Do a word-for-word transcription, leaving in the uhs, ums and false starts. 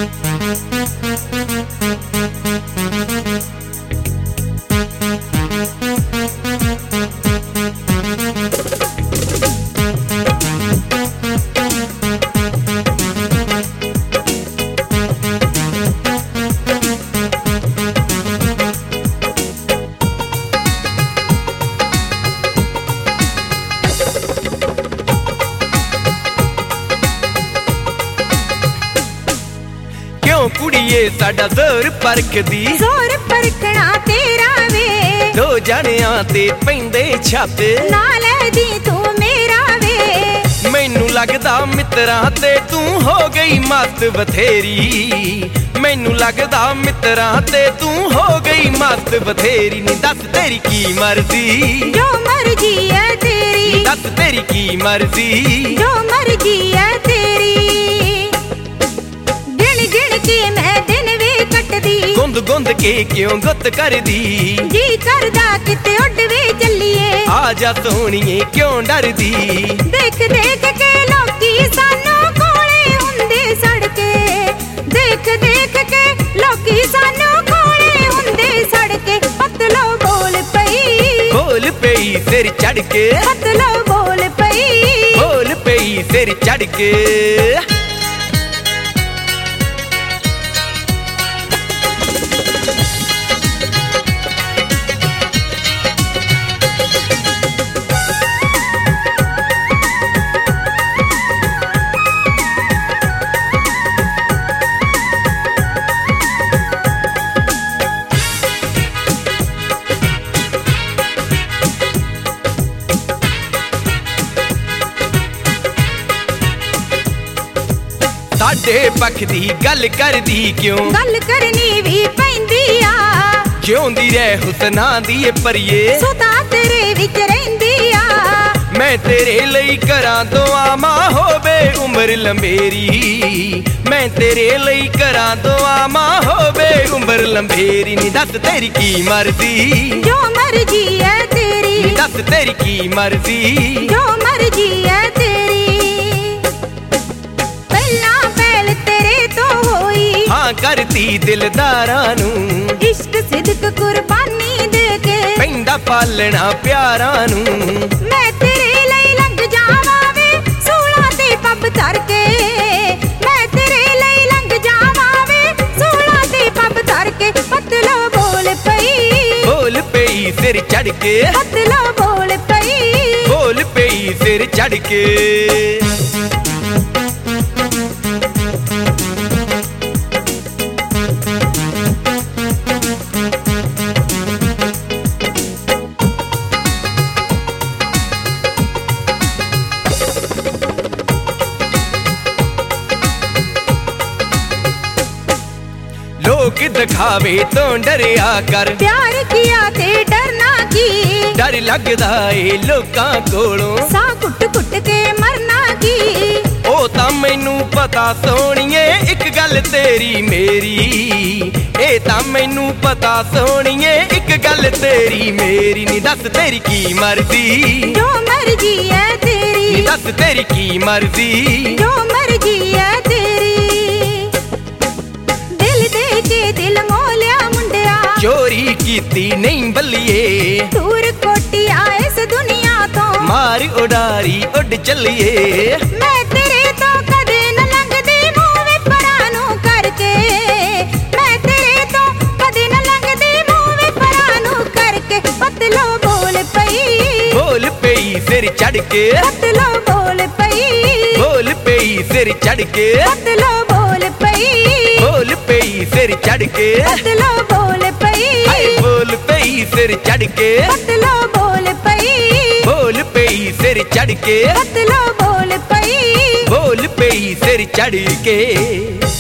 कुड़िए साडा जोर परखदी जोर परखना तेरा वे दो जणियां ते पैंदे छापे नाल दी तू मेरा वे मैनू लगदा मित्तरां ते तू हो गई मस्त बथेरी मैनू लगदा मित्तरां ते तू हो गई मस्त बथेरी नी दस तेरी की मर्जी जो मर्जी है तेरी दस तेरी की मर्जी जो मर्जी है तेरी गुंद गुंद के क्यों गुत कर दी जी करदा किते उड़ वे चलिए आजा सोहणीए क्यों डर दी देख देख के लोकी सानू कोले हुंदे सड़के देख देख के लोकी सानू कोले हुंदे सड़के पतलो बोल पई बोल पई सिर चढ़ के पतलो बोल पई बोल पई सिर चढ़ के साडे पख दी गल करदी क्यों गल करनी भी पैंदी आ जिउंदी रह हुसना दी परिए सुता तेरे विच रहिंदी आ मैं तेरे लई करां दुआ मां होवे उम्र लंबेरी मैं तेरे लई करां दुआ मां होवे उम्र लंबेरी नी दस तेरी की मर्जी जो मर्जी है तेरी दस तेरी की मर्जी जो मर्जी है तेरी पहला पहल तेरे तो होई हाँ करती दिलदारां नू इश्क सिदक कुर्बानी दे के पैंदा पालना प्यारां नू मैं तेरे लई लंघ जावां वे सूलां ते पब धर के मैं तेरे लई लंघ जावां वे सूलां ते पब धर के पतलो बोल पई बोल पई सिर चढ़ के पतलो बोल पई बोल पई सिर चढ़ के लोग दिखावे तो डरिया कर प्यार किया ते डरना की डर लगदा ए लोकां कोलों सा कुट कुट के मरना की ओ तां मैनू पता सोहणीए एक गल तेरी मेरी ए तां मैनू पता सोहणीए एक गल तेरी मेरी नी दस तेरी की मर्जी जो मर्जी है तेरी नी दस तेरी की मर्जी जो मर्जी है तेरी दिल मोलिया मुंडिया चोरी कीती नहीं बल्लिए दूर कोटिया इस दुनिया तो मार उडारी उड़ चलिए मैं तेरे तो कदे न लंघदी मूंह वे परानू करके मैं तेरे तो कदे न लंघदी मूंह वे परानू करके पतलो बोल पई बोल पई सिर चढ़ के पतलो बोल पई बोल पई सिर चढ़ के पतलो बोल पई बोल पई सिर चढ़ के पतलो बोल पई बोल पई सिर चढ़ के पतलो बोल पई बोल पई सिर चढ़ के पतलो बोल पई बोल पई सिर चढ़ के।